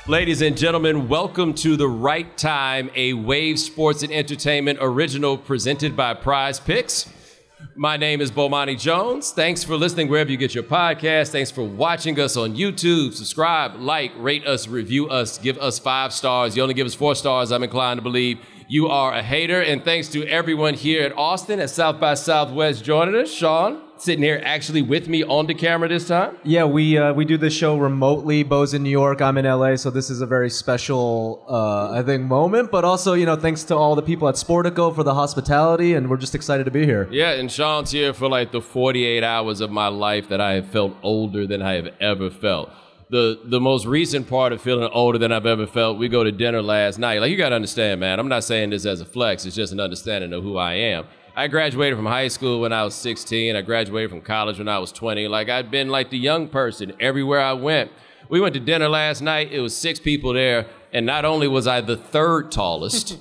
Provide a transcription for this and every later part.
Ladies and gentlemen, welcome to The Right Time, a Wave Sports and Entertainment original presented by Prize Picks. My name is Bomani Jones. Thanks for listening wherever you get your podcast. Thanks for watching us on YouTube. Subscribe, like, rate us, review us, give us 5 stars. You only give us 4 stars, I'm inclined to believe you are a hater. And thanks to everyone here at Austin at South by Southwest joining us. Sean, sitting here actually with me on the camera this time. Yeah, we do this show remotely. Bo's in New York, I'm in LA, so this is a very special, I think, moment. But also, thanks to all the people at Sportico for the hospitality, and we're just excited to be here. Yeah, and Sean's here for like the 48 hours of my life that I have felt older than I have ever felt. The most recent part of feeling older than I've ever felt, we go to dinner last night. Like, you got to understand, man, I'm not saying this as a flex. It's just an understanding of who I am. I graduated from high school when I was 16. I graduated from college when I was 20. Like, I'd been like the young person everywhere I went. We went to dinner last night. It was 6 people there. And not only was I the 3rd tallest,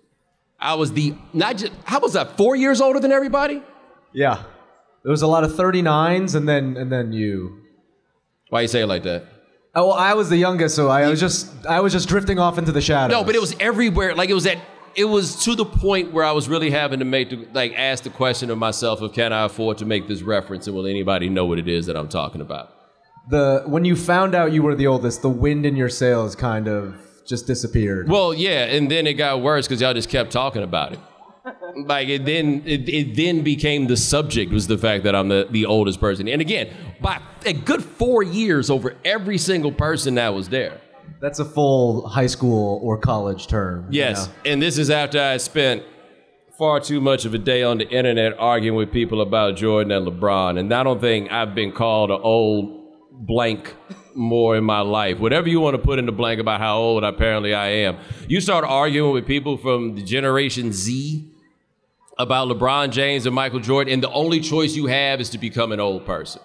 I was how was I, 4 years older than everybody? Yeah. There was a lot of 39s and then you. Why you say it like that? Oh, well, I was the youngest, so I was just drifting off into the shadows. No, but it was everywhere. Like, it was to the point where I was really having to ask the question of myself of, can I afford to make this reference, and will anybody know what it is that I'm talking about? When you found out you were the oldest, the wind in your sails kind of just disappeared. Well, yeah, and then it got worse because y'all just kept talking about it. Like, it then became the subject was the fact that I'm the oldest person. And again, by a good 4 years over every single person that was there. That's a full high school or college term. Yes, and this is after I spent far too much of a day on the internet arguing with people about Jordan and LeBron. And I don't think I've been called an old blank more in my life. Whatever you want to put in the blank about how old apparently I am. You start arguing with people from the Generation Z about LeBron James and Michael Jordan, and the only choice you have is to become an old person.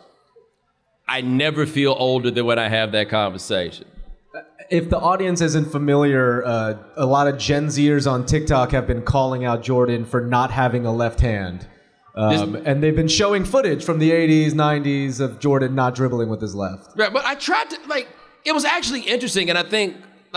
I never feel older than when I have that conversation. If the audience isn't familiar, a lot of Gen Zers on TikTok have been calling out Jordan for not having a left hand. And they've been showing footage from the 80s, 90s of Jordan not dribbling with his left. Right, but I tried to, it was actually interesting, and I think,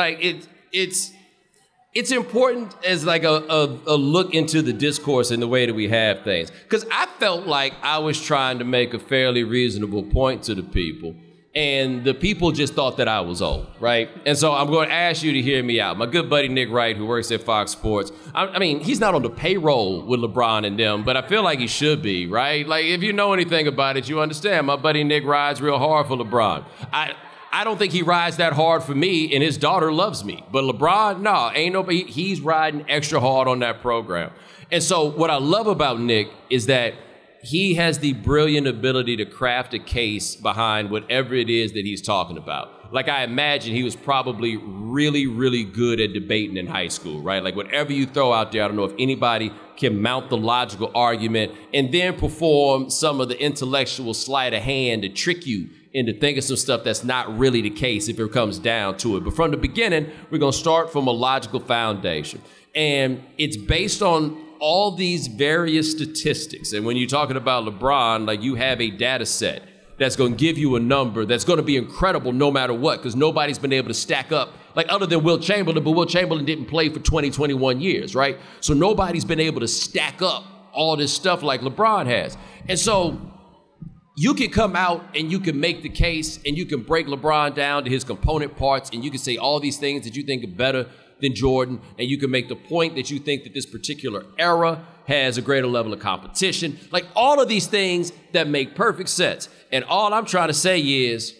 it's important as a look into the discourse and the way that we have things. Because I felt like I was trying to make a fairly reasonable point to the people, and the people just thought that I was old, right? And so I'm going to ask you to hear me out. My good buddy Nick Wright, who works at Fox Sports, I mean, he's not on the payroll with LeBron and them, but I feel like he should be, right? Like, if you know anything about it, you understand. My buddy Nick rides real hard for LeBron. I don't think he rides that hard for me, and his daughter loves me. But LeBron, no, ain't nobody. He's riding extra hard on that program. And so what I love about Nick is that he has the brilliant ability to craft a case behind whatever it is that he's talking about. Like, I imagine he was probably really, really good at debating in high school, right? Like, whatever you throw out there, I don't know if anybody can mount the logical argument and then perform some of the intellectual sleight of hand to trick you into thinking some stuff that's not really the case if it comes down to it. But from the beginning, we're going to start from a logical foundation. And it's based on all these various statistics. And when you're talking about LeBron, like, you have a data set that's going to give you a number that's going to be incredible no matter what, because nobody's been able to stack up, like, other than Will Chamberlain, but Will Chamberlain didn't play for 21 years, right? So nobody's been able to stack up all this stuff like LeBron has. And so you can come out and you can make the case and you can break LeBron down to his component parts, and you can say all these things that you think are better than Jordan, and you can make the point that you think that this particular era has a greater level of competition. Like, all of these things that make perfect sense. And all I'm trying to say is,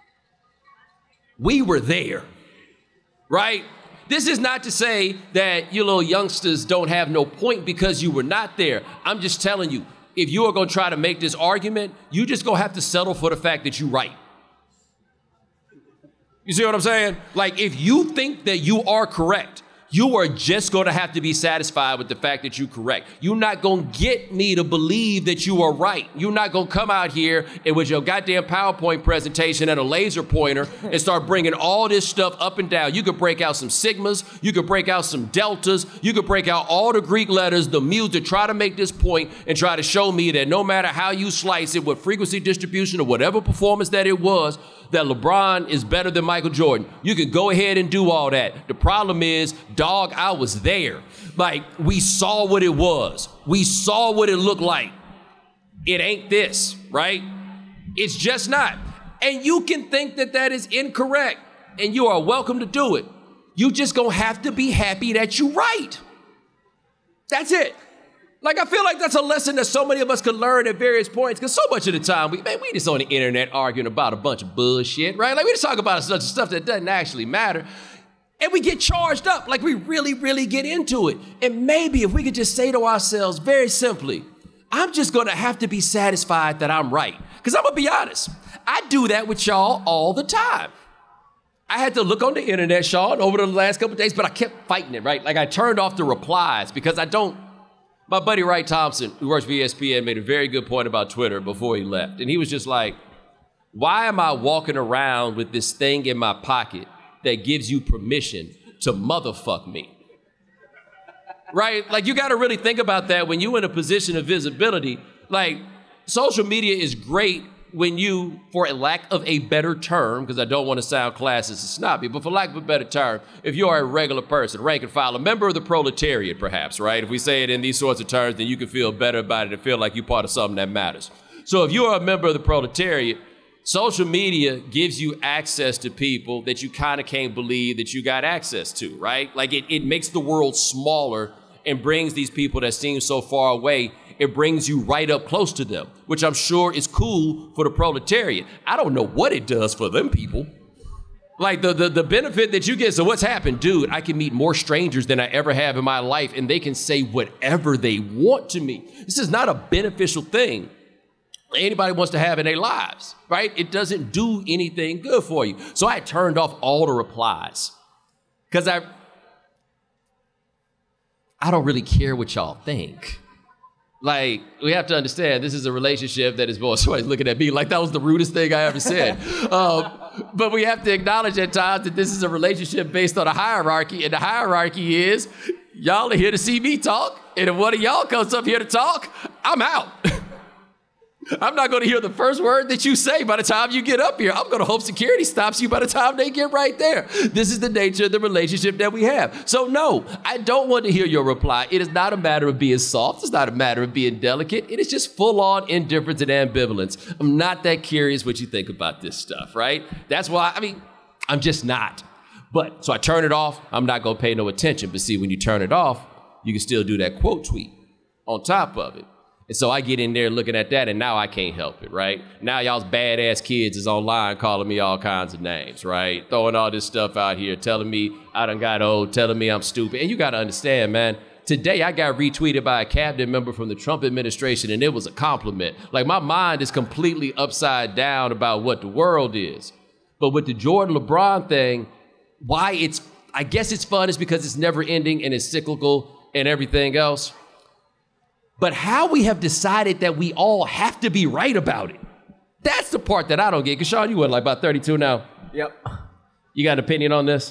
we were there, right? This is not to say that you little youngsters don't have no point because you were not there. I'm just telling you, if you are going to try to make this argument, you just going to have to settle for the fact that you're right. You see what I'm saying? Like, if you think that you are correct, You are just going to have to be satisfied with the fact that you're correct. You're not going to get me to believe that you are right. You're not going to come out here and with your goddamn PowerPoint presentation and a laser pointer and start bringing all this stuff up and down. You could break out some sigmas. You could break out some deltas. You could break out all the Greek letters, the mu, to try to make this point and try to show me that no matter how you slice it, with frequency distribution or whatever performance that it was, that LeBron is better than Michael Jordan. You can go ahead and do all that. The problem is, dog, I was there. Like, we saw what it was. We saw what it looked like. It ain't this, right? It's just not. And you can think that that is incorrect, and you are welcome to do it. You just gonna have to be happy that you're right. That's it. Like, I feel like that's a lesson that so many of us could learn at various points, because so much of the time, we just on the internet arguing about a bunch of bullshit, right? Like, we just talk about such stuff that doesn't actually matter. And we get charged up, like we really, really get into it. And maybe if we could just say to ourselves very simply, I'm just gonna have to be satisfied that I'm right. Because I'm gonna be honest, I do that with y'all all the time. I had to look on the internet, Sean, over the last couple of days, but I kept fighting it, right? Like, I turned off the replies because I don't. My buddy Wright Thompson, who works for ESPN, made a very good point about Twitter before he left. And he was just like, why am I walking around with this thing in my pocket that gives you permission to motherfuck me? Right? Like, you got to really think about that when you're in a position of visibility. Like, social media is great when you, for a lack of a better term, because I don't want to sound classist and snobby, but for lack of a better term, if you are a regular person, rank and file, a member of the proletariat, perhaps, right? If we say it in these sorts of terms, then you can feel better about it and feel like you're part of something that matters. So if you are a member of the proletariat, social media gives you access to people that you kind of can't believe that you got access to, right? Like, it makes the world smaller and brings these people that seem so far away, it brings you right up close to them, which I'm sure is cool for the proletariat. I don't know what it does for them people. Like, the benefit that you get, so what's happened? Dude, I can meet more strangers than I ever have in my life, and they can say whatever they want to me. This is not a beneficial thing anybody wants to have in their lives, right? It doesn't do anything good for you. So I turned off all the replies because I don't really care what y'all think. Like, we have to understand, this is a relationship that is, boy, somebody's looking at me like that was the rudest thing I ever said. But we have to acknowledge at times that this is a relationship based on a hierarchy, and the hierarchy is, y'all are here to see me talk, and if one of y'all comes up here to talk, I'm out. I'm not going to hear the first word that you say by the time you get up here. I'm going to hope security stops you by the time they get right there. This is the nature of the relationship that we have. So no, I don't want to hear your reply. It is not a matter of being soft. It's not a matter of being delicate. It is just full-on indifference and ambivalence. I'm not that curious what you think about this stuff, right? That's why, I'm just not. But, so I turn it off. I'm not going to pay no attention. But see, when you turn it off, you can still do that quote tweet on top of it. And so I get in there looking at that, and now I can't help it, right? Now y'all's badass kids is online calling me all kinds of names, right? Throwing all this stuff out here, telling me I done got old, telling me I'm stupid. And you got to understand, man, today I got retweeted by a cabinet member from the Trump administration, and it was a compliment. Like, my mind is completely upside down about what the world is. But with the Jordan LeBron thing, I guess it's fun is because it's never ending and it's cyclical and everything else. But how we have decided that we all have to be right about it. That's the part that I don't get. Because Sean, you what, like about 32 now? Yep. You got an opinion on this?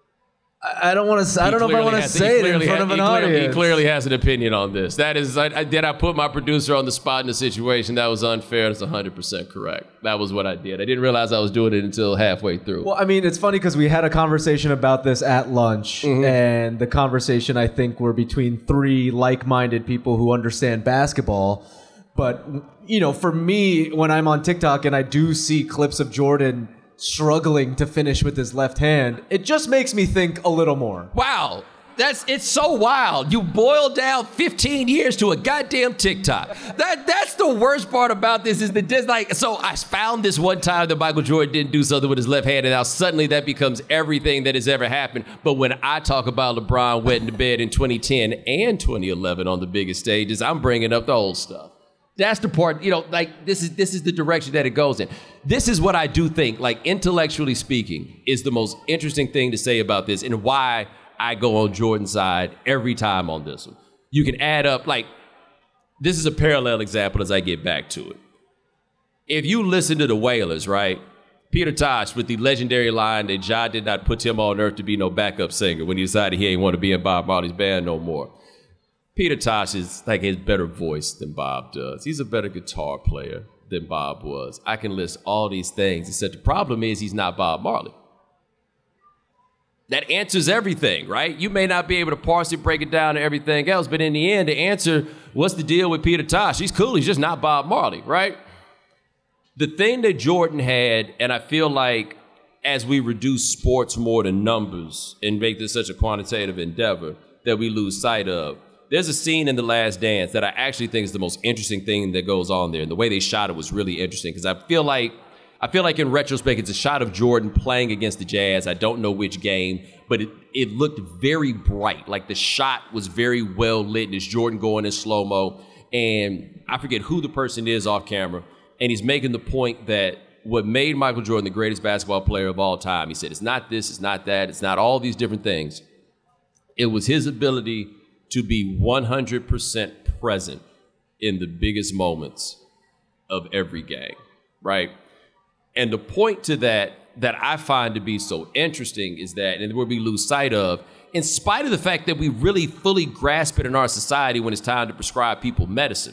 I don't know if I want to say it in front of an audience. He clearly has an opinion on this. That is, did I put my producer on the spot in the situation? That was unfair. That's 100% correct. That was what I did. I didn't realize I was doing it until halfway through. Well, it's funny because we had a conversation about this at lunch, and the conversation, I think, were between three like-minded people who understand basketball. But, for me, when I'm on TikTok and I do see clips of Jordan struggling to finish with his left hand, it just makes me think a little more. Wow. It's so wild. You boil down 15 years to a goddamn TikTok. That's the worst part about this is that so I found this one time that Michael Jordan didn't do something with his left hand, and now suddenly that becomes everything that has ever happened. But when I talk about LeBron wetting the bed in 2010 and 2011 on the biggest stages, I'm bringing up the old stuff. That's the part, this is the direction that it goes in. This is what I do think, intellectually speaking, is the most interesting thing to say about this, and why I go on Jordan's side every time on this one. You can add up, like, this is a parallel example as I get back to it. If you listen to the Wailers, right? Peter Tosh with the legendary line that Jah did not put him on earth to be no backup singer when he decided he ain't want to be in Bob Marley's band no more. Peter Tosh is like his better voice than Bob does. He's a better guitar player than Bob was. I can list all these things, except the problem is he's not Bob Marley. That answers everything, right? You may not be able to parse it, break it down to everything else, but in the end, the answer, what's the deal with Peter Tosh? He's cool, he's just not Bob Marley, right? The thing that Jordan had, and I feel like as we reduce sports more to numbers and make this such a quantitative endeavor that we lose sight of, there's a scene in The Last Dance that I actually think is the most interesting thing that goes on there. And the way they shot it was really interesting because I feel like in retrospect, it's a shot of Jordan playing against the Jazz. I don't know which game, but it looked very bright. Like the shot was very well lit, and it's Jordan going in slow-mo. And I forget who the person is off camera, and he's making the point that what made Michael Jordan the greatest basketball player of all time, he said, it's not this, it's not that, it's not all these different things. It was his ability to be 100% present in the biggest moments of every game, right? And the point to that I find to be so interesting is that, and where we lose sight of, in spite of the fact that we really fully grasp it in our society when it's time to prescribe people medicine,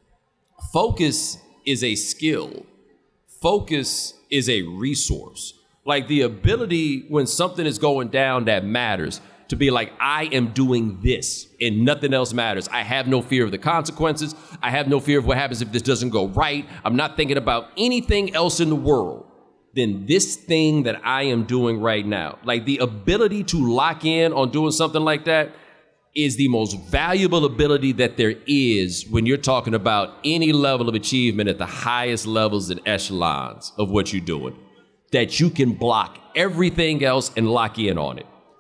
focus is a skill. Focus is a resource. Like the ability when something is going down that matters to be like, I am doing this and nothing else matters. I have no fear of the consequences. I have no fear of what happens if this doesn't go right. I'm not thinking about anything else in the world than this thing that I am doing right now. Like the ability to lock in on doing something like that is the most valuable ability that there is when you're talking about any level of achievement at the highest levels and echelons of what you're doing. That you can block everything else and lock in on it.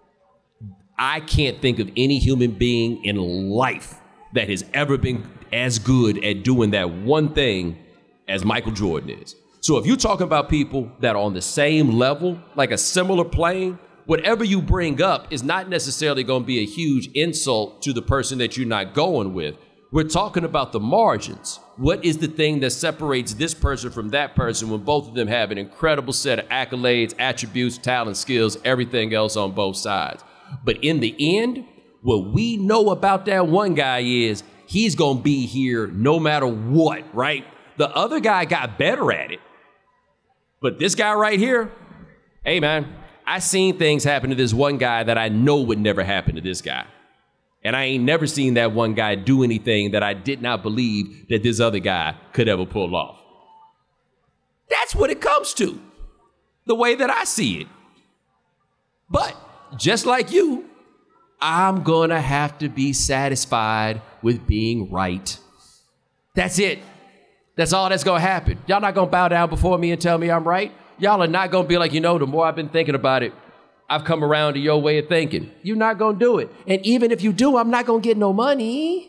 I can't think of any human being in life that has ever been as good at doing that one thing as Michael Jordan is. So if you're talking about people that are on the same level, like a similar plane, whatever you bring up is not necessarily going to be a huge insult to the person that you're not going with. We're talking about the margins. What is the thing that separates this person from that person when both of them have an incredible set of accolades, attributes, talent, skills, everything else on both sides? But in the end, what we know about that one guy is he's going to be here no matter what, right? The other guy got better at it. But this guy right here, hey man, I seen things happen to this one guy that I know would never happen to this guy. And I ain't never seen that one guy do anything that I did not believe that this other guy could ever pull off. That's what it comes to, the way that I see it. But just like you, I'm gonna have to be satisfied with being right. That's it. That's all that's gonna happen. Y'all not gonna bow down before me and tell me I'm right. Y'all are not gonna be like, the more I've been thinking about it, I've come around to your way of thinking. You're not gonna do it. And even if you do, I'm not gonna get no money.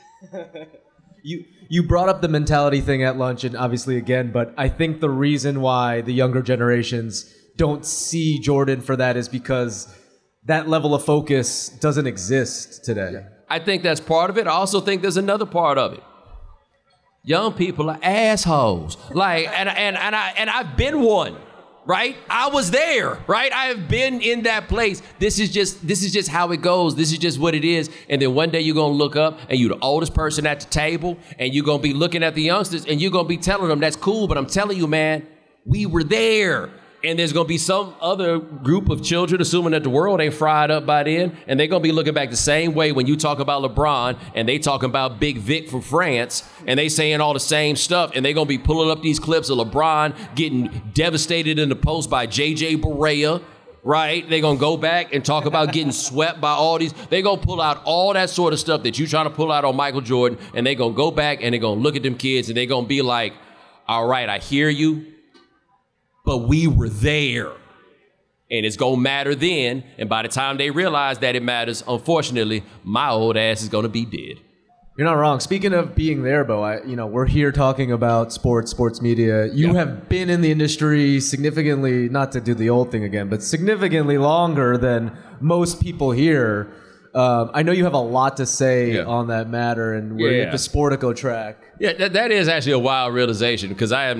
You brought up the mentality thing at lunch, and obviously again, but I think the reason why the younger generations don't see Jordan for that is because that level of focus doesn't exist today. Yeah. I think that's part of it. I also think there's another part of it. Young people are assholes. Like, and I've been one, right? I was there, right? I have been in that place. This is just how it goes. This is just what it is. And then one day you're gonna look up and you're the oldest person at the table, and you're gonna be looking at the youngsters and you're gonna be telling them that's cool, but I'm telling you, man, we were there. And there's gonna be some other group of children, assuming that the world ain't fried up by then, and they're gonna be looking back the same way when you talk about LeBron and they talking about Big Vic from France, and they saying all the same stuff, and they're gonna be pulling up these clips of LeBron getting devastated in the post by JJ Barea, right? They're gonna go back and talk about getting swept by all these. They're gonna pull out all that sort of stuff that you trying to pull out on Michael Jordan, and they're gonna go back and they're gonna look at them kids and they're gonna be like, all right, I hear you, but we were there. And it's gonna matter then. And by the time they realize that it matters, unfortunately, my old ass is gonna be dead. You're not wrong. Speaking of being there, Bo, we're here talking about sports media. You have been in the industry significantly, not to do the old thing again, but significantly longer than most people here. I know you have a lot to say on that matter, and we're at the Sportico track. Yeah, that is actually a wild realization, because I've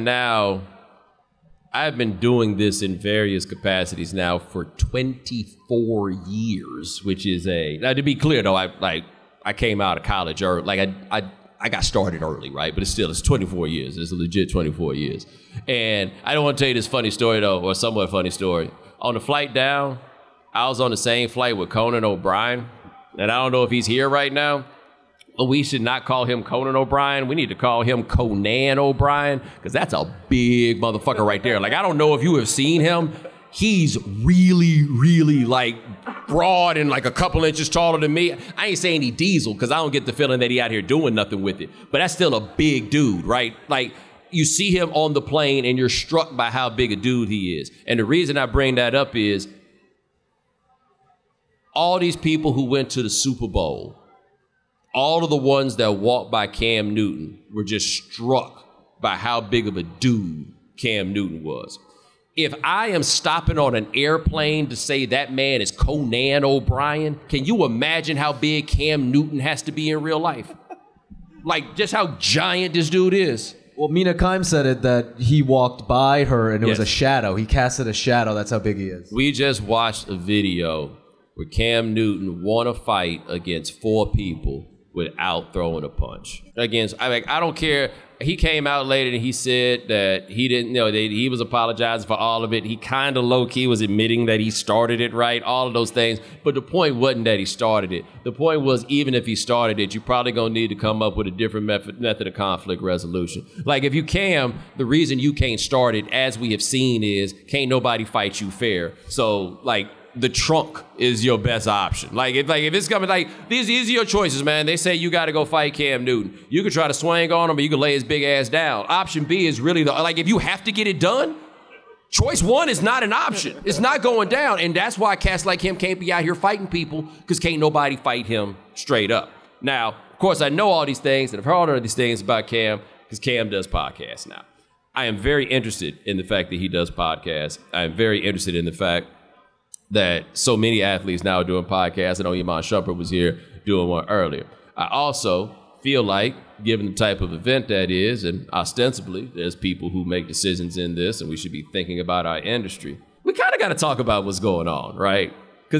been doing this in various capacities now for 24 years, which is now to be clear though, I came out of college early. Like I got started early, right? But it's 24 years. It's a legit 24 years. And I don't want to tell you this funny story though, or somewhat funny story. On the flight down, I was on the same flight with Conan O'Brien. And I don't know if he's here right now, but we should not call him Conan O'Brien. We need to call him Conan O'Brien, because that's a big motherfucker right there. Like, I don't know if you have seen him. He's really, really like broad and like a couple inches taller than me. I ain't saying he diesel, because I don't get the feeling that he out here doing nothing with it. But that's still a big dude, right? Like, you see him on the plane and you're struck by how big a dude he is. And the reason I bring that up is all these people who went to the Super Bowl, all of the ones that walked by Cam Newton were just struck by how big of a dude Cam Newton was. If I am stopping on an airplane to say that man is Conan O'Brien, can you imagine how big Cam Newton has to be in real life? Like, just how giant this dude is. Well, Mina Kimes said it that he walked by her and it was a shadow. He casted a shadow. That's how big he is. We just watched a video where Cam Newton won a fight against 4 people without throwing a punch. I don't care. He came out later and he said that he didn't know, he was apologizing for all of it. He kind of low-key was admitting that he started it, right? All of those things. But the point wasn't that he started it. The point was, even if he started it, you're probably going to need to come up with a different method of conflict resolution. Like, if you Cam, the reason you can't start it, as we have seen, is can't nobody fight you fair. So, like, the trunk is your best option. Like if it's coming, like these are your choices, man. They say you got to go fight Cam Newton. You could try to swing on him, or you could lay his big ass down. Option B is really if you have to get it done, choice 1 is not an option. It's not going down, and that's why cats like him can't be out here fighting people, because can't nobody fight him straight up. Now, of course, I know all these things and I've heard all these things about Cam because Cam does podcasts now. I am very interested in the fact that he does podcasts. I am very interested in the fact that so many athletes now are doing podcasts. I know Iman Shumpert was here doing one earlier. I also feel like, given the type of event that is, and ostensibly there's people who make decisions in this, and we should be thinking about our industry, we kind of got to talk about what's going on, right? Because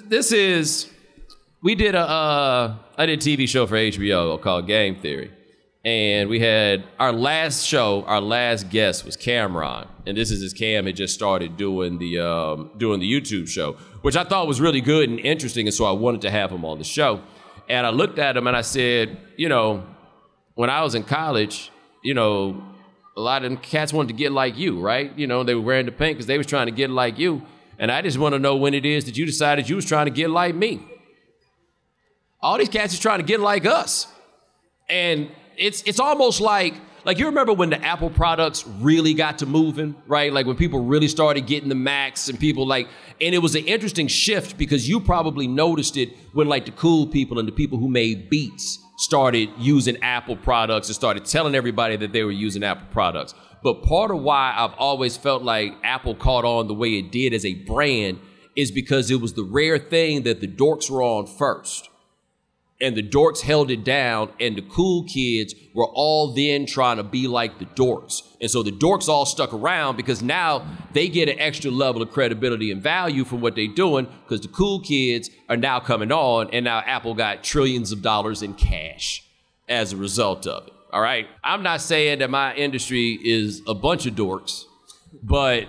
I did a TV show for HBO called Game Theory. And we had our last guest was Cameron. And this is as Cam had just started doing the YouTube show, which I thought was really good and interesting. And so I wanted to have him on the show. And I looked at him and I said, when I was in college, a lot of them cats wanted to get like you, right? They were wearing the pink because they was trying to get like you. And I just want to know when it is that you decided you was trying to get like me. All these cats is trying to get like us. And it's almost like you remember when the Apple products really got to moving, right? Like when people really started getting the Macs and people and it was an interesting shift, because you probably noticed it when like the cool people and the people who made beats started using Apple products and started telling everybody that they were using Apple products. But part of why I've always felt like Apple caught on the way it did as a brand is because it was the rare thing that the dorks were on first. And the dorks held it down, and the cool kids were all then trying to be like the dorks. And so the dorks all stuck around because now they get an extra level of credibility and value from what they're doing, because the cool kids are now coming on, and now Apple got trillions of dollars in cash as a result of it. All right? I'm not saying that my industry is a bunch of dorks, but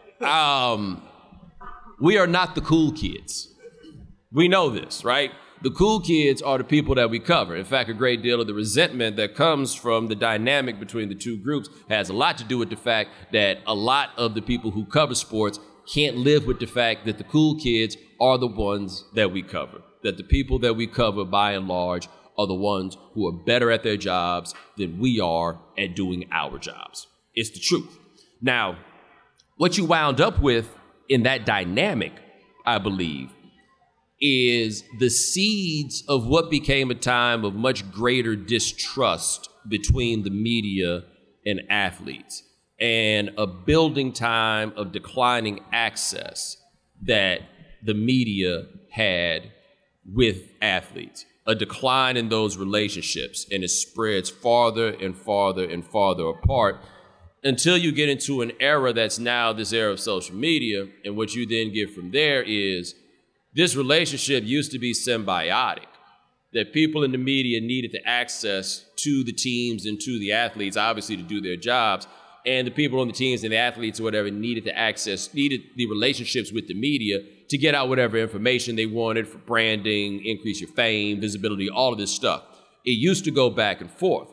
we are not the cool kids. We know this, right? The cool kids are the people that we cover. In fact, a great deal of the resentment that comes from the dynamic between the two groups has a lot to do with the fact that a lot of the people who cover sports can't live with the fact that the cool kids are the ones that we cover. That the people that we cover, by and large, are the ones who are better at their jobs than we are at doing our jobs. It's the truth. Now, what you wound up with in that dynamic, I believe, is the seeds of what became a time of much greater distrust between the media and athletes, and a building time of declining access that the media had with athletes, a decline in those relationships, and it spreads farther and farther and farther apart until you get into an era that's now this era of social media. And what you then get from there is this relationship used to be symbiotic, that people in the media needed the access to the teams and to the athletes, obviously to do their jobs, and the people on the teams and the athletes or whatever needed the relationships with the media to get out whatever information they wanted for branding, increase your fame, visibility, all of this stuff. It used to go back and forth.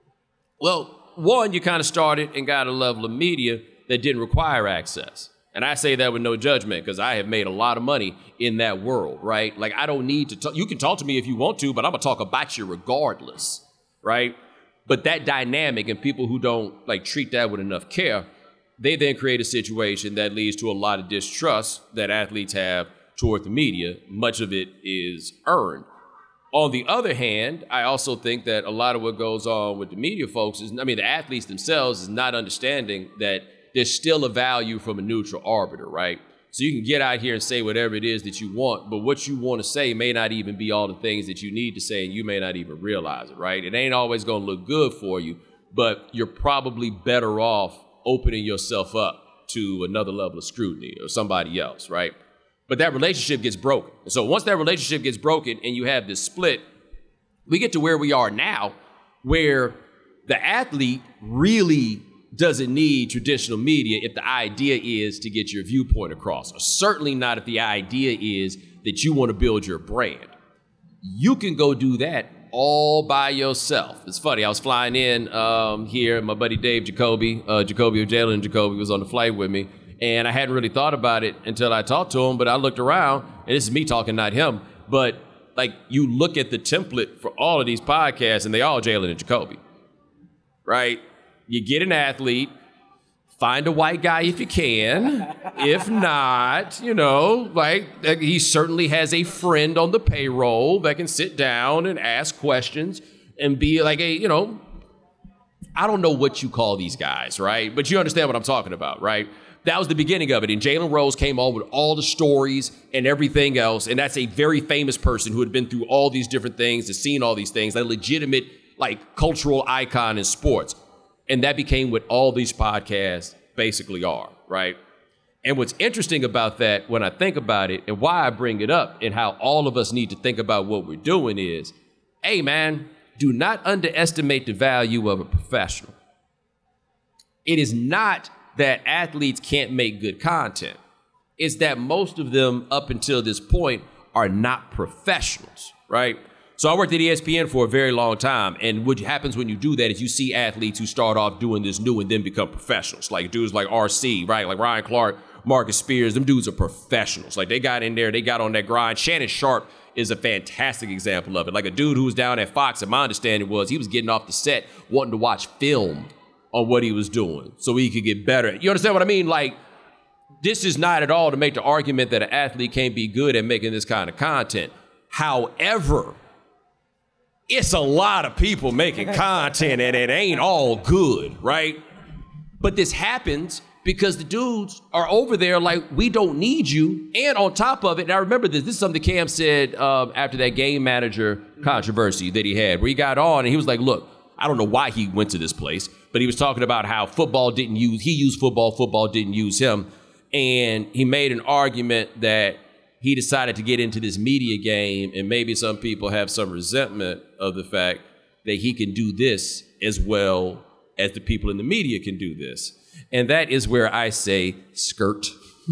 Well, one, you kind of started and got a level of media that didn't require access. And I say that with no judgment because I have made a lot of money in that world, right? Like, I don't need to talk. You can talk to me if you want to, but I'm going to talk about you regardless, right? But that dynamic and people who don't treat that with enough care, they then create a situation that leads to a lot of distrust that athletes have toward the media. Much of it is earned. On the other hand, I also think that a lot of what goes on with the media folks is, the athletes themselves is not understanding that there's still a value from a neutral arbiter, right? So you can get out here and say whatever it is that you want, but what you want to say may not even be all the things that you need to say, and you may not even realize it, right? It ain't always going to look good for you, but you're probably better off opening yourself up to another level of scrutiny or somebody else, right? But that relationship gets broken. And so once that relationship gets broken and you have this split, we get to where we are now, where the athlete really doesn't need traditional media if the idea is to get your viewpoint across, or certainly not if the idea is that you want to build your brand. You can go do that all by yourself. It's funny, I was flying in here, my buddy Dave Jacoby of Jalen Jacoby was on the flight with me, and I hadn't really thought about it until I talked to him, but I looked around, and this is me talking, not him, but you look at the template for all of these podcasts, and they all Jalen and Jacoby, right? You get an athlete, find a white guy if you can. If not, he certainly has a friend on the payroll that can sit down and ask questions and be like I don't know what you call these guys, right? But you understand what I'm talking about, right? That was the beginning of it. And Jalen Rose came on with all the stories and everything else. And that's a very famous person who had been through all these different things, has seen all these things, a legitimate cultural icon in sports. And that became what all these podcasts basically are, right? And what's interesting about that, when I think about it, and why I bring it up, and how all of us need to think about what we're doing is, hey, man, do not underestimate the value of a professional. It is not that athletes can't make good content. It's that most of them, up until this point, are not professionals, right? So I worked at ESPN for a very long time, and what happens when you do that is you see athletes who start off doing this new and then become professionals, like dudes like RC, right? Like Ryan Clark, Marcus Spears, them dudes are professionals. They got in there, they got on that grind. Shannon Sharp is a fantastic example of it. Like a dude who was down at Fox, and my understanding was he was getting off the set wanting to watch film on what he was doing so he could get better. You understand what I mean? This is not at all to make the argument that an athlete can't be good at making this kind of content. However, it's a lot of people making content and it ain't all good, right? But this happens because the dudes are over there we don't need you. And on top of it, and I remember this is something Cam said after that game manager controversy that he had, where he got on and he was like, look, I don't know why he went to this place, but he was talking about how he used football didn't use him. And he made an argument that he decided to get into this media game, and maybe some people have some resentment of the fact that he can do this as well as the people in the media can do this. And that is where I say skirt.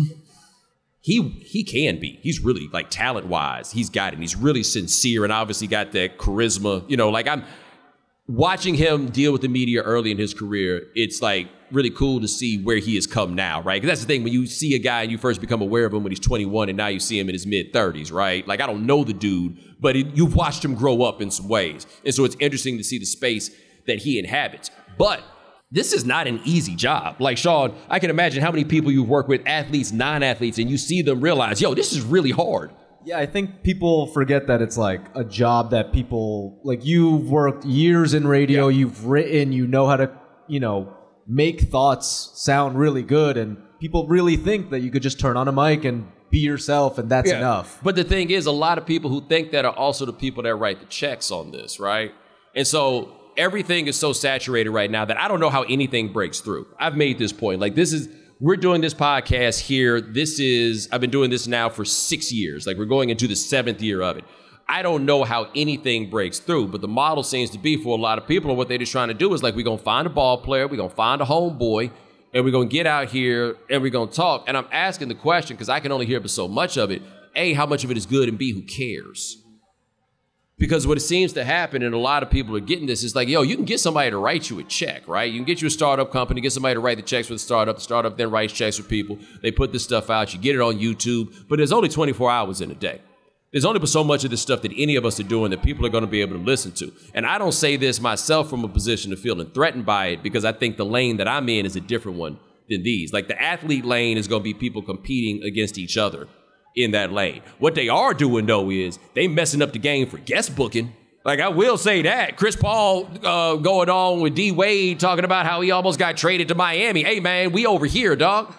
He can be. He's really, talent-wise, he's got it. He's really sincere and obviously got that charisma. I'm watching him deal with the media early in his career. It's really cool to see where he has come now, right? Because that's the thing, when you see a guy and you first become aware of him when he's 21 and now you see him in his mid-30s, right? I don't know the dude, but you've watched him grow up in some ways. And so it's interesting to see the space that he inhabits. But this is not an easy job. Sean, I can imagine how many people you've worked with, athletes, non-athletes, and you see them realize, this is really hard. Yeah, I think people forget that it's like a job that people, like, you've worked years in radio, you've written, you know how to, make thoughts sound really good, and people really think that you could just turn on a mic and be yourself and that's enough. But the thing is, a lot of people who think that are also the people that write the checks on this, right? And so everything is so saturated right now that I don't know how anything breaks through. I've made this point. Like, we're doing this podcast here. I've been doing this now for 6 years. Like, we're going into the 7th year of it. I don't know how anything breaks through, but the model seems to be for a lot of people, and what they're just trying to do is, like, we're going to find a ball player, we're going to find a homeboy, and we're going to get out here and we're going to talk. And I'm asking the question because I can only hear but so much of it. A, how much of it is good, and B, who cares? Because what it seems to happen, and a lot of people are getting this, is like, yo, you can get somebody to write you a check, right? You can get you a startup company, get somebody to write the checks for the startup then writes checks for people. They put this stuff out, you get it on YouTube, but there's only 24 hours in a day. There's only so much of this stuff that any of us are doing that people are going to be able to listen to. And I don't say this myself from a position of feeling threatened by it, because I think the lane that I'm in is a different one than these. Like, the athlete lane is going to be people competing against each other in that lane. What they are doing, though, is they messing up the game for guest booking. Like, I will say that. Chris Paul going on with D Wade talking about how he almost got traded to Miami. Hey, man, we over here, dog.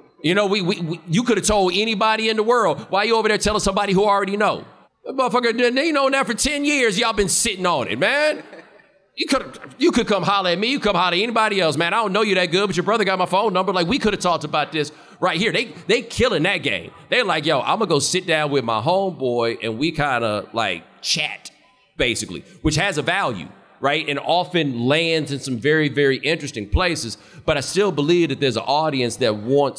You could have told anybody in the world. Why you over there telling somebody who already know? That motherfucker, they known that for 10 years. Y'all been sitting on it, man. You could come holler at me. You come holler at anybody else, man. I don't know you that good, but your brother got my phone number. Like, we could have talked about this right here. They killing that game. They're like, yo, I'm going to go sit down with my homeboy and we kind of like chat, basically, which has a value, right? And often lands in some very, very interesting places. But I still believe that there's an audience that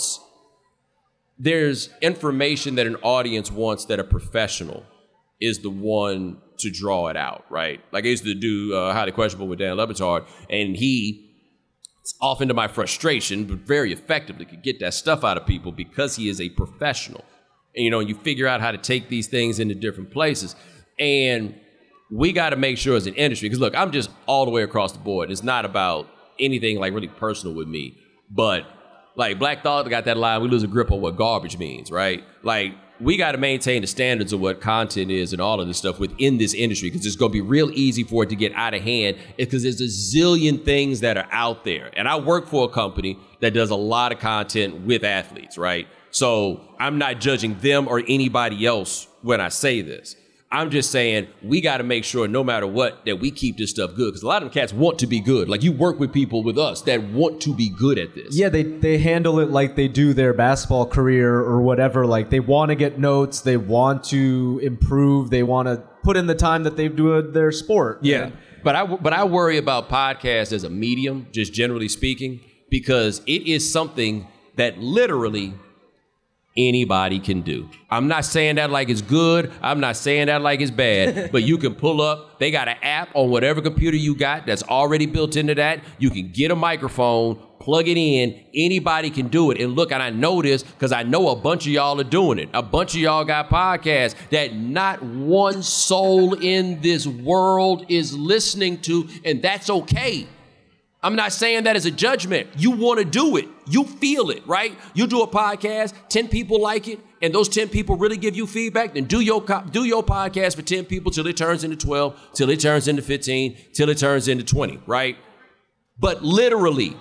there's information that an audience wants that a professional is the one to draw it out, right? Like, I used to do Highly Questionable with Dan Le Batard, and he, often to my frustration, but very effectively could get that stuff out of people because he is a professional. And, you figure out how to take these things into different places. And we got to make sure as an industry, because look, I'm just all the way across the board. It's not about anything like really personal with me, but like Black Thought got that line, we lose a grip on what garbage means, right? Like, we got to maintain the standards of what content is and all of this stuff within this industry, because it's going to be real easy for it to get out of hand, because there's a zillion things that are out there. And I work for a company that does a lot of content with athletes, right? So I'm not judging them or anybody else when I say this. I'm just saying we got to make sure no matter what that we keep this stuff good, because a lot of them cats want to be good. Like, you work with people with us that want to be good at this. Yeah, they handle it like they do their basketball career or whatever. Like, they want to get notes, they want to improve, they want to put in the time that they do their sport. Yeah, but I worry about podcasts as a medium, just generally speaking, because it is something that literally anybody can do. I'm not saying that like it's good. I'm not saying that like it's bad, but you can pull up. They got an app on whatever computer you got that's already built into that. You can get a microphone, plug it in. Anybody can do it. And look, and I know this because I know a bunch of y'all are doing it. A bunch of y'all got podcasts that not one soul in this world is listening to, and that's okay. I'm not saying that as a judgment. You want to do it. You feel it, right? You do a podcast, 10 people like it, and those 10 people really give you feedback, then do your podcast for 10 people till it turns into 12, till it turns into 15, till it turns into 20, right? But literally,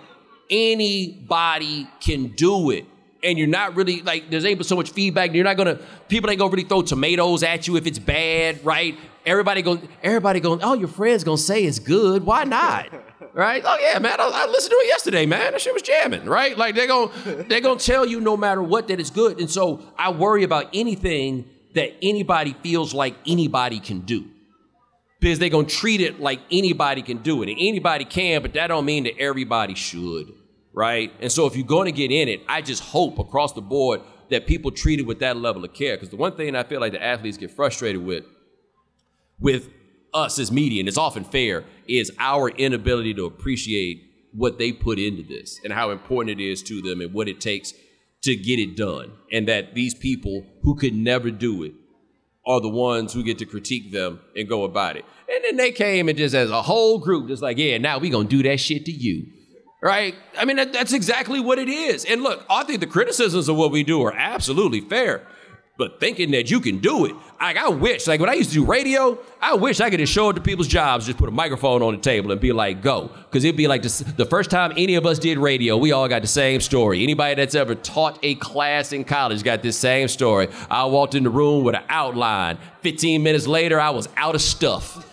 anybody can do it. And you're not really, like, there's ain't so much feedback. People ain't gonna really throw tomatoes at you if it's bad, right? Everybody going, oh, your friend's gonna say it's good. Why not? Right? Oh yeah, man, I listened to it yesterday, man. That shit was jamming, right? Like, they're gonna tell you no matter what that it's good. And so I worry about anything that anybody feels like anybody can do, because they're gonna treat it like anybody can do it. And anybody can, but that don't mean that everybody should, right? And so if you're gonna get in it, I just hope across the board that people treat it with that level of care. Because the one thing I feel like the athletes get frustrated with us as media, and it's often fair, is our inability to appreciate what they put into this and how important it is to them and what it takes to get it done. And that these people who could never do it are the ones who get to critique them and go about it. And then they came and just as a whole group, just like, yeah, now we gonna do that shit to you. Right? I mean, that's exactly what it is. And look, I think the criticisms of what we do are absolutely fair. but thinking that you can do it. I wish, like when I used to do radio, I wish I could just show up to people's jobs, just put a microphone on the table and be like, go. Because it'd be like the first time any of us did radio, we all got the same story. Anybody that's ever taught a class in college got this same story. I walked in the room with an outline. 15 minutes later, I was out of stuff.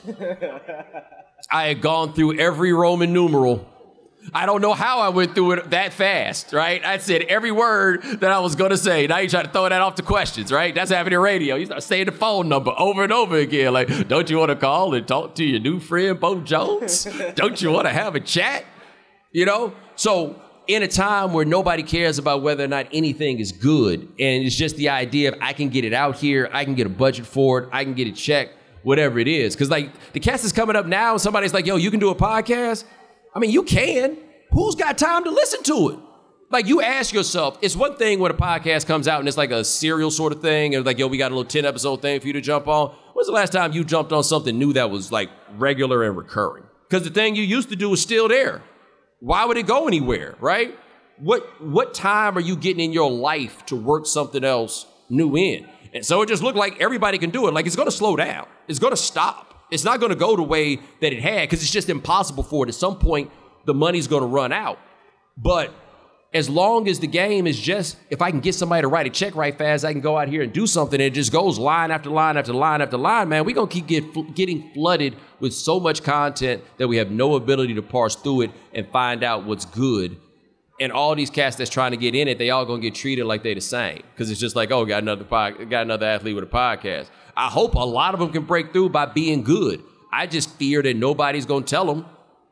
I had gone through every Roman numeral. I don't know how I went through it that fast, right? I said every word that I was going to say. Now you try to throw that off the questions, right? That's happening in radio. You start saying the phone number over and over again. Like, don't you want to call and talk to your new friend, Bo Jones? Don't you want to have a chat? You know? So in a time where nobody cares about whether or not anything is good, and it's just the idea of I can get it out here, I can get a budget for it, I can get it checked, whatever it is. Because like the cast is coming up now, and somebody's like, yo, you can do a podcast? I mean, you can. Who's got time to listen to it? Like, you ask yourself, it's one thing when a podcast comes out and it's like a serial sort of thing, and like, yo, we got a little 10-episode thing for you to jump on. When's the last time you jumped on something new that was like regular and recurring? Because the thing you used to do is still there. Why would it go anywhere, right? What time are you getting in your life to work something else new in? And so it just looked like everybody can do it. Like, it's going to slow down. It's going to stop. It's not going to go the way that it had because it's just impossible for it. At some point, the money's going to run out. But as long as the game is just, if I can get somebody to write a check right fast, I can go out here and do something. And it just goes line after line after line after line, man. We're going to keep getting flooded with so much content that we have no ability to parse through it and find out what's good. And all these cats that's trying to get in it, they all going to get treated like they the same. Because it's just like, oh, got another athlete with a podcast. I hope a lot of them can break through by being good. I just fear that nobody's going to tell them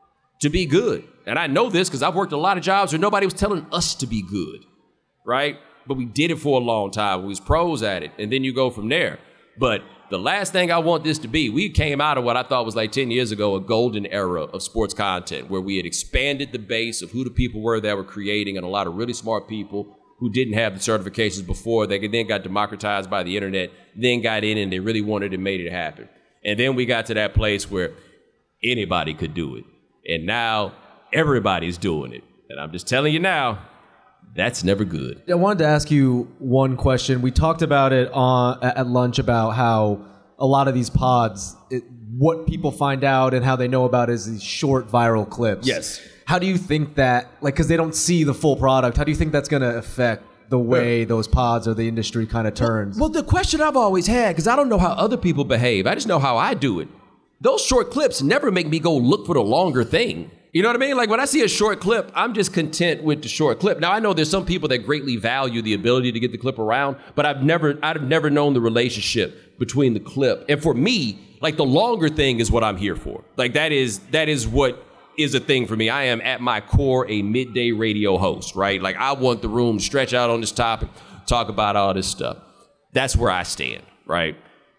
to be good. And I know this because I've worked a lot of jobs where nobody was telling us to be good, right? But we did it for a long time. We was pros at it. And then you go from there. But the last thing I want this to be, we came out of what I thought was like 10 years ago, a golden era of sports content where we had expanded the base of who the people were that were creating, and a lot of really smart people who didn't have the certifications before. They then got democratized by the internet, then got in and they really wanted and made it happen. And then we got to that place where anybody could do it. And now everybody's doing it. And I'm just telling you now, that's never good. I wanted to ask you one question. We talked about it at lunch about how a lot of these pods, what people find out and how they know about is these short viral clips. Yes. How do you think that, like, because they don't see the full product, how do you think that's going to affect the way those pods or the industry kind of turns? Well, the question I've always had, because I don't know how other people behave, I just know how I do it. Those short clips never make me go look for the longer thing. You know what I mean? Like when I see a short clip, I'm just content with the short clip. Now I know there's some people that greatly value the ability to get the clip around, but I've never known the relationship between the clip. And for me, like the longer thing is what I'm here for. Like that is what is a thing for me. I am at my core a midday radio host, right? Like I want the room to stretch out on this topic, talk about all this stuff. That's where I stand, right?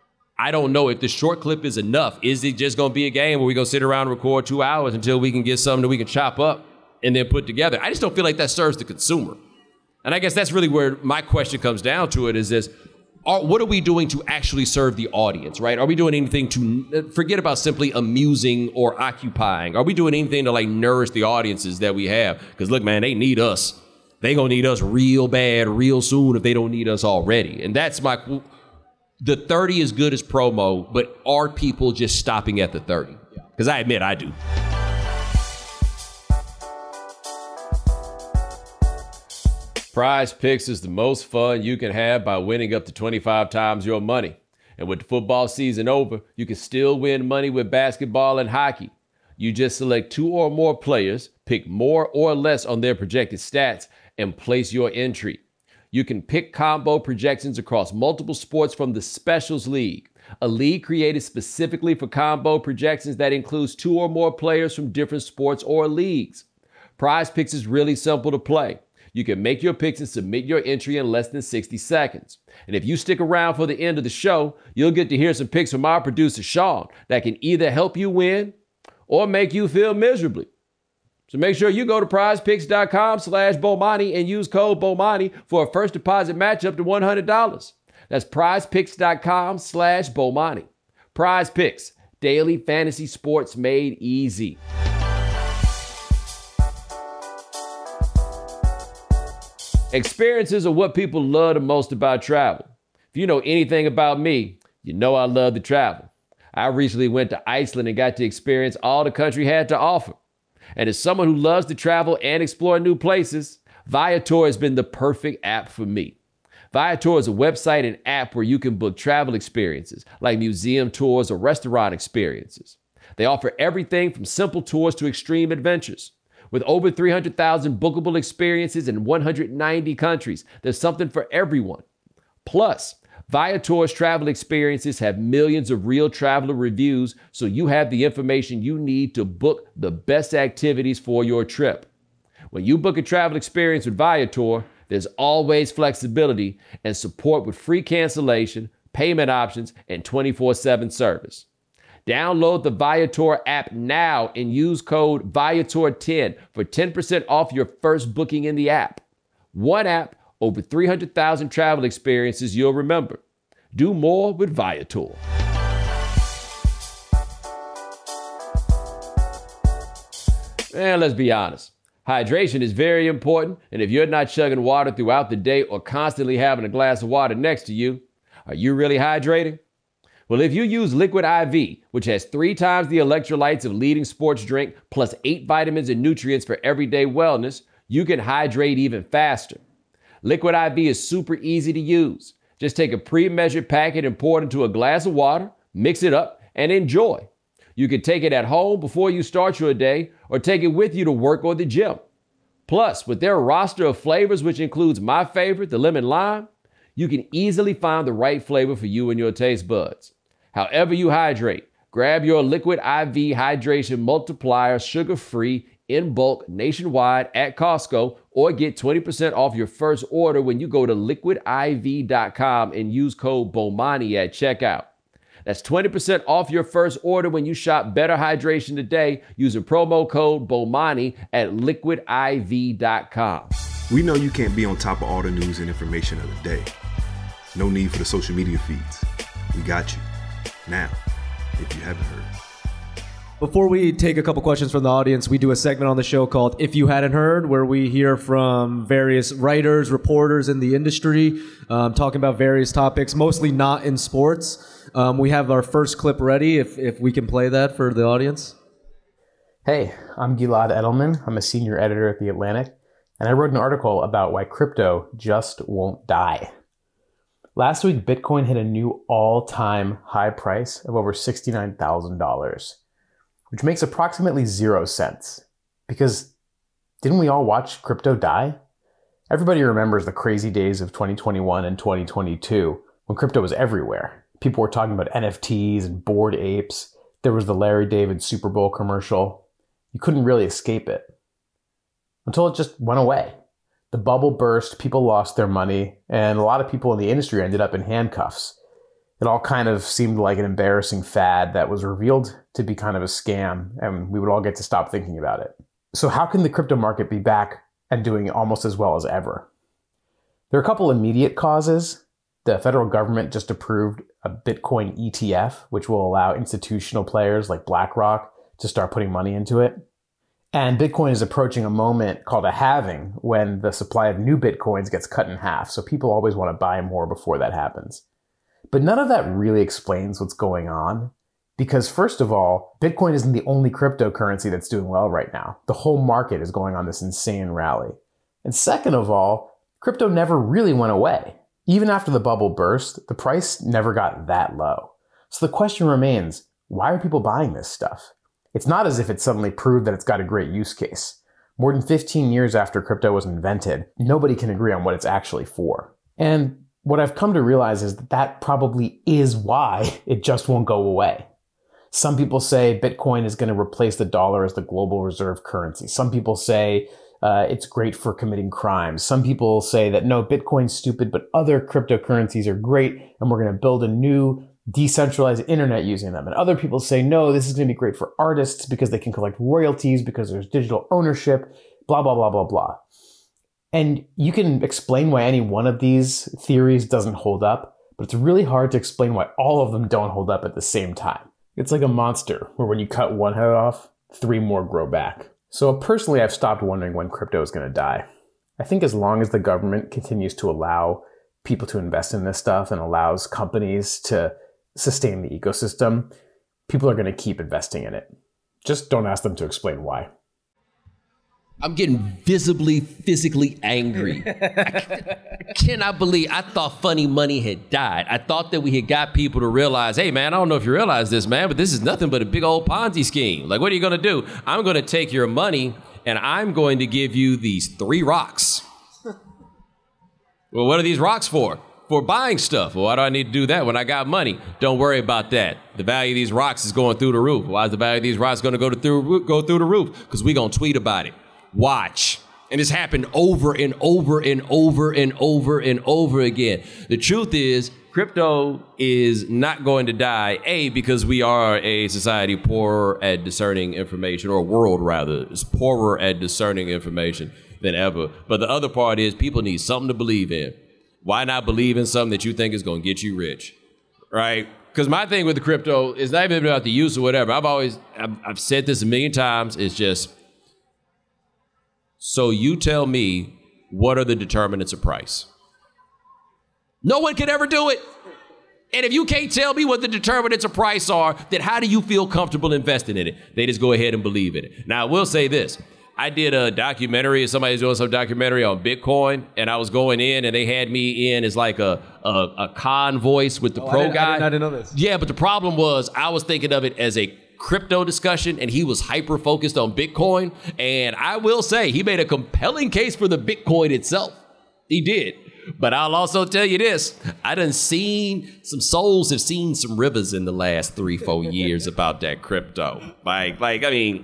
I don't know if the short clip is enough. Is it just going to be a game where we're going to sit around and record 2 hours until we can get something that we can chop up and then put together? I just don't feel like that serves the consumer. And I guess that's really where my question comes down to it is this. What are we doing to actually serve the audience, right? Are we doing anything to forget about simply amusing or occupying? Are we doing anything to like nourish the audiences that we have? Because look, man, they need us. They going to need us real bad, real soon if they don't need us already. And that's the 30 is good as promo, but are people just stopping at the 30? Because I admit I do. Prize Picks is the most fun you can have by winning up to 25 times your money. And with the football season over, you can still win money with basketball and hockey. You just select 2 or more players, pick more or less on their projected stats, and place your entry. You can pick combo projections across multiple sports from the Specials League, a league created specifically for combo projections that includes 2 or more players from different sports or leagues. Prize Picks is really simple to play. You can make your picks and submit your entry in less than 60 seconds. And if you stick around for the end of the show, you'll get to hear some picks from our producer, Sean, that can either help you win or make you feel miserably. So make sure you go to prizepicks.com/Bomani and use code Bomani for a first deposit match up to $100. That's prizepicks.com/Bomani. Prize Picks, daily fantasy sports made easy. Experiences are what people love the most about travel. If you know anything about me, you know I love to travel. I recently went to Iceland and got to experience all the country had to offer. And as someone who loves to travel and explore new places, Viator has been the perfect app for me. Viator is a website and app where you can book travel experiences like museum tours or restaurant experiences. They offer everything from simple tours to extreme adventures. With over 300,000 bookable experiences in 190 countries, there's something for everyone. Plus, Viator's travel experiences have millions of real traveler reviews, so you have the information you need to book the best activities for your trip. When you book a travel experience with Viator, there's always flexibility and support with free cancellation, payment options, and 24/7 service. Download the Viator app now and use code Viator10 for 10% off your first booking in the app. One app, over 300,000 travel experiences you'll remember. Do more with Viator. And let's be honest. Hydration is very important, and if you're not chugging water throughout the day or constantly having a glass of water next to you, are you really hydrating? Well, if you use Liquid IV, which has 3 times the electrolytes of leading sports drink, plus 8 vitamins and nutrients for everyday wellness, you can hydrate even faster. Liquid IV is super easy to use. Just take a pre-measured packet and pour it into a glass of water, mix it up, and enjoy. You can take it at home before you start your day or take it with you to work or the gym. Plus, with their roster of flavors, which includes my favorite, the lemon lime, you can easily find the right flavor for you and your taste buds. However you hydrate, grab your Liquid IV Hydration Multiplier sugar-free in bulk nationwide at Costco or get 20% off your first order when you go to liquidiv.com and use code BOMANI at checkout. That's 20% off your first order when you shop Better Hydration today using promo code BOMANI at liquidiv.com. We know you can't be on top of all the news and information of the day. No need for the social media feeds. We got you. Now, if you haven't heard. Before we take a couple questions from the audience, we do a segment on the show called If You Hadn't Heard, where we hear from various writers, reporters in the industry, talking about various topics, mostly not in sports. We have our first clip ready, if we can play that for the audience. Hey, I'm Gilad Edelman. I'm a senior editor at The Atlantic, and I wrote an article about why crypto just won't die. Last week, Bitcoin hit a new all-time high price of over $69,000, which makes approximately 0 cents. Because didn't we all watch crypto die? Everybody remembers the crazy days of 2021 and 2022 when crypto was everywhere. People were talking about NFTs and Bored Apes. There was the Larry David Super Bowl commercial. You couldn't really escape it until it just went away. The bubble burst, people lost their money, and a lot of people in the industry ended up in handcuffs. It all kind of seemed like an embarrassing fad that was revealed to be kind of a scam, and we would all get to stop thinking about it. So how can the crypto market be back and doing almost as well as ever? There are a couple immediate causes. The federal government just approved a Bitcoin ETF, which will allow institutional players like BlackRock to start putting money into it. And Bitcoin is approaching a moment called a halving when the supply of new Bitcoins gets cut in half. So people always want to buy more before that happens. But none of that really explains what's going on. Because first of all, Bitcoin isn't the only cryptocurrency that's doing well right now. The whole market is going on this insane rally. And second of all, crypto never really went away. Even after the bubble burst, the price never got that low. So the question remains, why are people buying this stuff? It's not as if it suddenly proved that it's got a great use case. More than 15 years after crypto was invented, nobody can agree on what it's actually for. And what I've come to realize is that that probably is why it just won't go away. Some people say Bitcoin is going to replace the dollar as the global reserve currency. Some people say it's great for committing crimes. Some people say that no, Bitcoin's stupid, but other cryptocurrencies are great, and we're going to build a new decentralized internet using them. And other people say, no, this is going to be great for artists because they can collect royalties because there's digital ownership, blah, blah, blah, blah, blah. And you can explain why any one of these theories doesn't hold up, but it's really hard to explain why all of them don't hold up at the same time. It's like a monster where when you cut one head off, 3 more grow back. So personally, I've stopped wondering when crypto is going to die. I think as long as the government continues to allow people to invest in this stuff and allows companies to sustain the ecosystem, people are going to keep investing in it. Just don't ask them to explain why. I'm getting visibly, physically angry. I cannot believe I thought funny money had died. I thought that we had got people to realize, hey, man, I don't know if you realize this, man, but this is nothing but a big old Ponzi scheme. Like, what are you going to do? I'm going to take your money and I'm going to give you these 3 rocks. Well, what are these rocks for? For buying stuff. Well, why do I need to do that when I got money? Don't worry about that. The value of these rocks is going through the roof. Why is the value of these rocks going to go through the roof? Because we're going to tweet about it. Watch. And it's happened over and over and over and over and over again. The truth is, crypto is not going to die, A, because we are a society poorer at discerning information, or a world rather, is poorer at discerning information than ever. But the other part is people need something to believe in. Why not believe in something that you think is going to get you rich, right? Because my thing with the crypto is not even about the use or whatever. I've said this a million times. It's just, so you tell me, what are the determinants of price? No one can ever do it. And if you can't tell me what the determinants of price are, then how do you feel comfortable investing in it? They just go ahead and believe in it. Now, I will say this. I did a documentary, somebody's doing some documentary on Bitcoin, and I was going in and they had me in as like a con voice with the pro guy. I didn't know this. Yeah, but the problem was I was thinking of it as a crypto discussion and he was hyper focused on Bitcoin. And I will say he made a compelling case for the Bitcoin itself. He did. But I'll also tell you this, I done seen, some souls have seen some rivers in the last 3-4 years about that crypto. Like, I mean.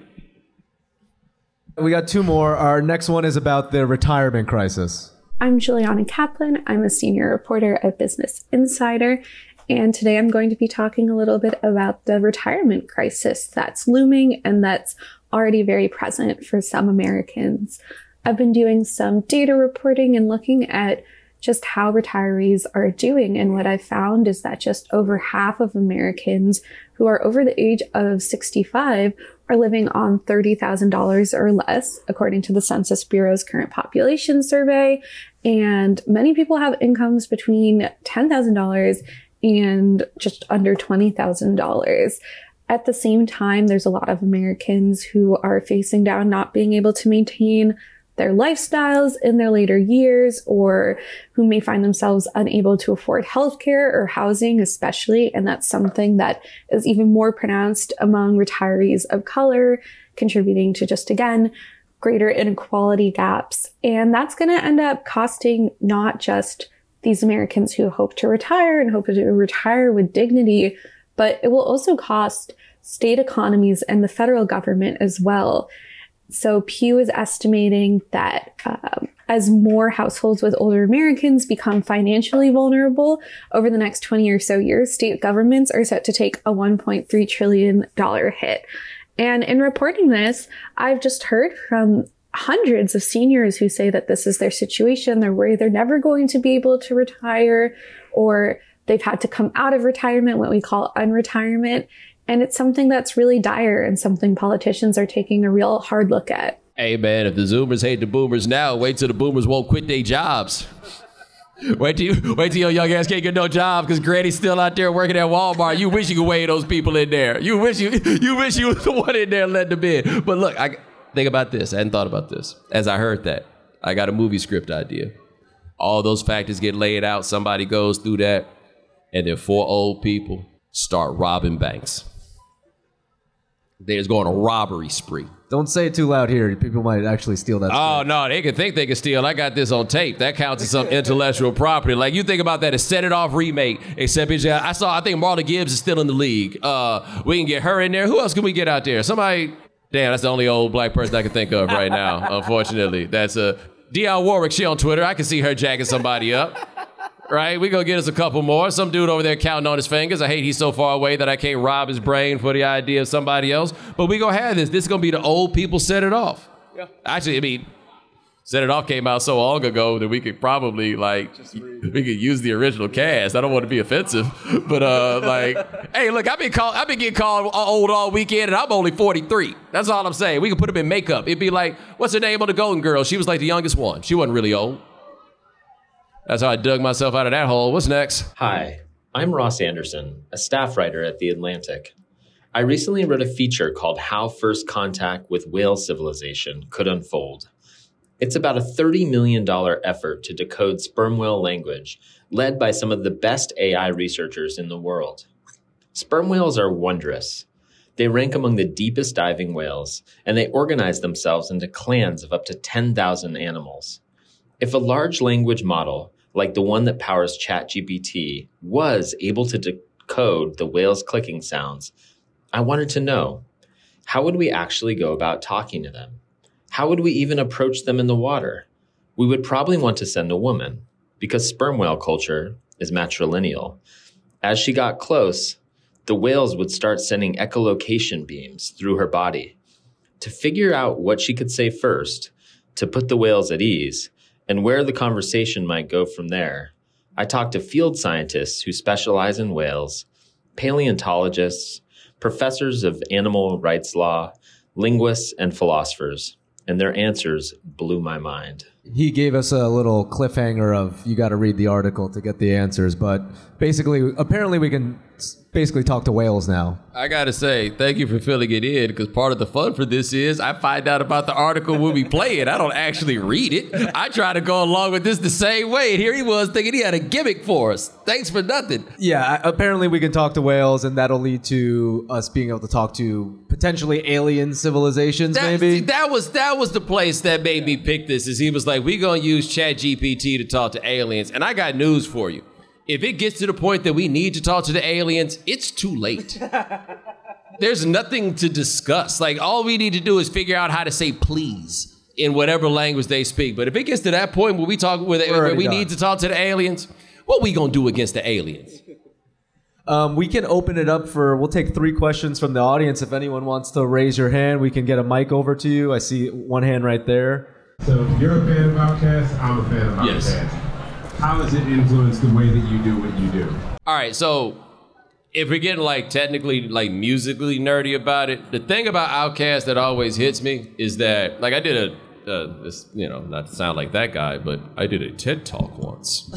We got 2 more. Our next one is about the retirement crisis. I'm Juliana Kaplan. I'm a senior reporter at Business Insider. And today I'm going to be talking a little bit about the retirement crisis that's looming and that's already very present for some Americans. I've been doing some data reporting and looking at just how retirees are doing. And what I found is that just over half of Americans who are over the age of 65 are living on $30,000 or less, according to the Census Bureau's current population survey. And many people have incomes between $10,000 and just under $20,000. At the same time, there's a lot of Americans who are facing down not being able to maintain their lifestyles in their later years, or who may find themselves unable to afford healthcare or housing, especially. And that's something that is even more pronounced among retirees of color, contributing to just, again, greater inequality gaps. And that's going to end up costing not just these Americans who hope to retire and hope to retire with dignity, but it will also cost state economies and the federal government as well. So Pew is estimating that as more households with older Americans become financially vulnerable over the next 20 or so years, state governments are set to take a $1.3 trillion hit. And in reporting this, I've just heard from hundreds of seniors who say that this is their situation. They're worried they're never going to be able to retire, or they've had to come out of retirement, what we call unretirement. And it's something that's really dire and something politicians are taking a real hard look at. Hey, man, if the Zoomers hate the Boomers now, wait till the Boomers won't quit their jobs. Wait till your young ass can't get no job because Granny's still out there working at Walmart. You wish you could wave those people in there. You wish you was the one in there letting them in. But look, I think about this. I hadn't thought about this. As I heard that, I got a movie script idea. All those factors get laid out. Somebody goes through that, and then 4 old people start robbing banks. They're just going on a robbery spree. Don't say it too loud here. People might actually steal that. Oh, no, they can think they can steal. I got this on tape. That counts as some intellectual property. Like, you think about that as Set It Off remake, except I think Marla Gibbs is still in the league. We can get her in there. Who else can we get out there? Somebody, damn, that's the only old black person I can think of right now, unfortunately. That's Dionne Warwick. She on Twitter. I can see her jacking somebody up. Right? We gonna get us a couple more. Some dude over there counting on his fingers. I hate he's so far away that I can't rob his brain for the idea of somebody else. But we gonna have this. This is gonna be the old people Set It Off. Yeah. Actually, I mean, Set It Off came out so long ago that we could probably we could use the original cast. I don't want to be offensive, but hey, look, I've been getting called old all weekend, and I'm only 43. That's all I'm saying. We could put them in makeup. It'd be like, what's her name on the Golden Girls? She was like the youngest one. She wasn't really old. That's how I dug myself out of that hole. What's next? Hi, I'm Ross Anderson, a staff writer at The Atlantic. I recently wrote a feature called How First Contact with Whale Civilization Could Unfold. It's about a $30 million effort to decode sperm whale language, led by some of the best AI researchers in the world. Sperm whales are wondrous. They rank among the deepest diving whales, and they organize themselves into clans of up to 10,000 animals. If a large language model, like the one that powers ChatGPT, was able to decode the whale's clicking sounds, I wanted to know, how would we actually go about talking to them? How would we even approach them in the water? We would probably want to send a woman, because sperm whale culture is matrilineal. As she got close, the whales would start sending echolocation beams through her body. To figure out what she could say first, to put the whales at ease, and where the conversation might go from there, I talked to field scientists who specialize in whales, paleontologists, professors of animal rights law, linguists, and philosophers, and their answers blew my mind. He gave us a little cliffhanger of you got to read the article to get the answers, but basically, apparently we can basically talk to whales now. I gotta say, thank you for filling it in, because part of the fun for this is I find out about the article when we play it. I don't actually read it. I try to go along with this the same way, and here he was thinking he had a gimmick for us. Thanks for nothing. Yeah, apparently we can talk to whales, and that'll lead to us being able to talk to potentially alien civilizations, maybe? That was the place that made me pick this, is he was like, we gonna use ChatGPT to talk to aliens, and I got news for you. If it gets to the point that we need to talk to the aliens, it's too late. There's nothing to discuss. Like, all we need to do is figure out how to say please in whatever language they speak. But if it gets to that point where we need to talk to the aliens, what we gonna do against the aliens? We can open it up we'll take 3 questions from the audience. If anyone wants to raise your hand, we can get a mic over to you. I see one hand right there. So you're a fan of Outkast, I'm a fan of Outkast. Yes. How has it influenced the way that you do what you do? All right, so if we're getting technically musically nerdy about it, the thing about Outkast that always hits me is that I did this, not to sound like that guy, but I did a TED Talk once.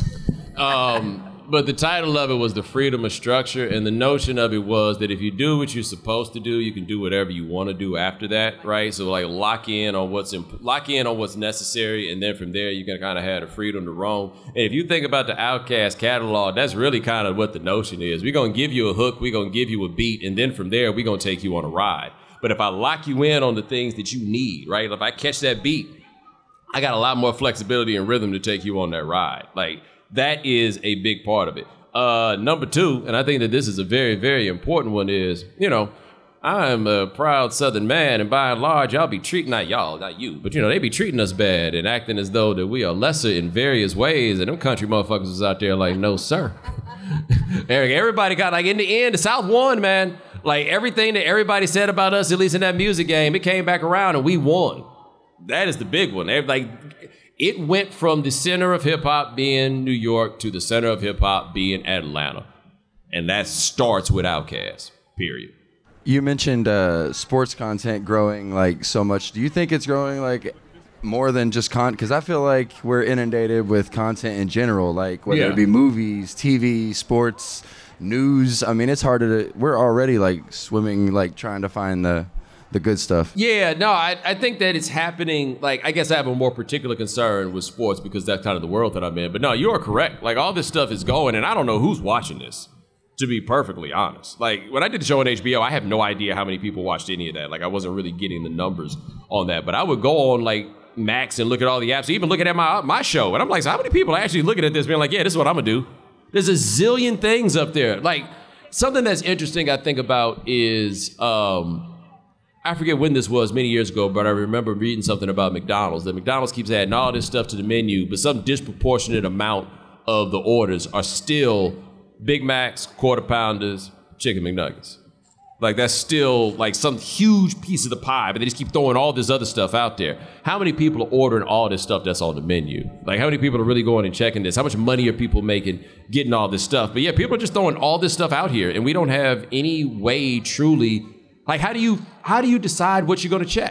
But the title of it was The Freedom of Structure, and the notion of it was that if you do what you're supposed to do, you can do whatever you want to do after that, right? So lock in on what's necessary, and then from there you can kind of have the freedom to roam. And if you think about the Outkast catalog, that's really kind of what the notion is. We're gonna give you a hook, we're gonna give you a beat, and then from there we're gonna take you on a ride. But if I lock you in on the things that you need, right? If I catch that beat, I got a lot more flexibility and rhythm to take you on that ride. That is a big part of it. Number 2, and I think that this is a very, very important one, is, I'm a proud Southern man, and by and large, y'all be treating, not y'all, not you, but, they be treating us bad and acting as though that we are lesser in various ways, and them country motherfuckers was out there like, no, sir. Everybody got, in the end, the South won, man. Everything that everybody said about us, at least in that music game, it came back around, and we won. That is the big one. It went from the center of hip-hop being New York to the center of hip-hop being Atlanta. And that starts with Outkast, period. You mentioned sports content growing so much. Do you think it's growing more than just content? Because I feel like we're inundated with content in general, whether it be movies, TV, sports, news. I mean, it's harder to, we're already swimming, trying to find the good stuff. Yeah, no, I think that it's happening. I guess I have a more particular concern with sports because that's kind of the world that I'm in. But no, you are correct. All this stuff is going, and I don't know who's watching this, to be perfectly honest. When I did the show on HBO, I have no idea how many people watched any of that. I wasn't really getting the numbers on that. But I would go on Max and look at all the apps, even looking at my show. And I'm like, so how many people are actually looking at this being yeah, this is what I'm going to do? There's a zillion things up there. Something that's interesting I think about is... I forget when this was, many years ago, but I remember reading something about McDonald's, that McDonald's keeps adding all this stuff to the menu, but some disproportionate amount of the orders are still Big Macs, Quarter Pounders, Chicken McNuggets. That's still some huge piece of the pie, but they just keep throwing all this other stuff out there. How many people are ordering all this stuff that's on the menu? How many people are really going and checking this? How much money are people making getting all this stuff? But yeah, people are just throwing all this stuff out here, and we don't have any way truly... how do you decide what you're going to check?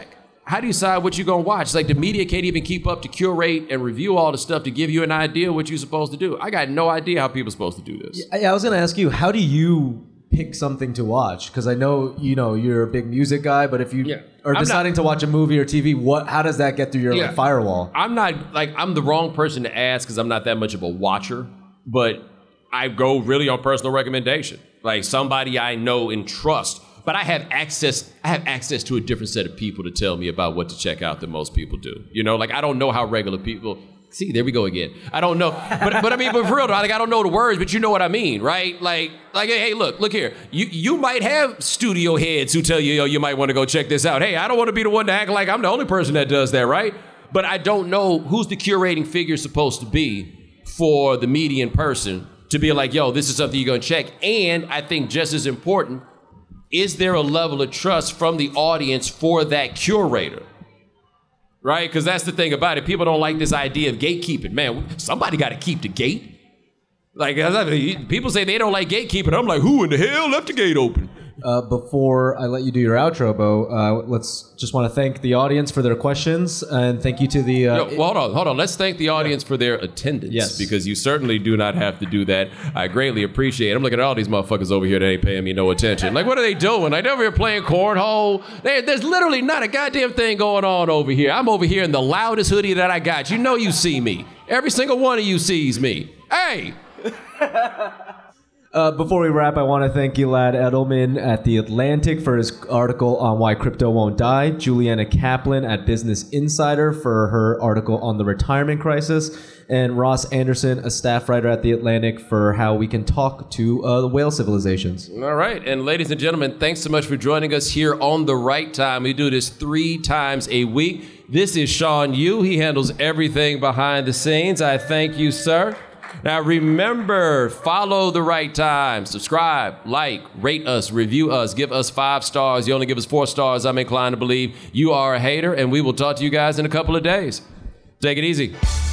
how do you decide what you're going to watch? It's like the media can't even keep up to curate and review all the stuff to give you an idea what you're supposed to do. I got no idea how people are supposed to do this. I was going to ask you, how do you pick something to watch? Because I know, you're a big music guy, but if you are deciding to watch a movie or TV, how does that get through your like, firewall? I'm the wrong person to ask because I'm not that much of a watcher, but I go really on personal recommendation. Like somebody I know and trust. But I have access to a different set of people to tell me about what to check out than most people do. Like I don't know how regular people. See, there we go again. I don't know, but I mean, but for real, like I don't know the words, but you know what I mean, right? Like, hey, look here. You might have studio heads who tell you, yo, you might want to go check this out. Hey, I don't want to be the one to act like I'm the only person that does that, right? But I don't know who's the curating figure supposed to be for the median person to be like, yo, this is something you're gonna check. And I think just as important, is there a level of trust from the audience for that curator? Right? Because that's the thing about it. People don't like this idea of gatekeeping. Man, somebody got to keep the gate. Like, people say they don't like gatekeeping. I'm like, who in the hell left the gate open? Before I let you do your outro, Bo, let's just want to thank the audience for their questions and thank you to the... hold on. Let's thank the audience for their attendance. Yes. Because you certainly do not have to do that. I greatly appreciate it. I'm looking at all these motherfuckers over here that ain't paying me no attention. Like, what are they doing? Like, they're over here playing cornhole. There's literally not a goddamn thing going on over here. I'm over here in the loudest hoodie that I got. You know you see me. Every single one of you sees me. Hey! Before we wrap, I want to thank Gilad Edelman at The Atlantic for his article on why crypto won't die, Juliana Kaplan at Business Insider for her article on the retirement crisis, and Ross Anderson, a staff writer at The Atlantic, for how we can talk to the whale civilizations. All right. And ladies and gentlemen, thanks so much for joining us here on The Right Time. We do this 3 times a week. This is Sean Yu. He handles everything behind the scenes. I thank you, sir. Now remember, follow The Right Time, subscribe, like, rate us, review us, give us 5 stars. You only give us 4 stars, I'm inclined to believe you are a hater, and we will talk to you guys in a couple of days. Take it easy.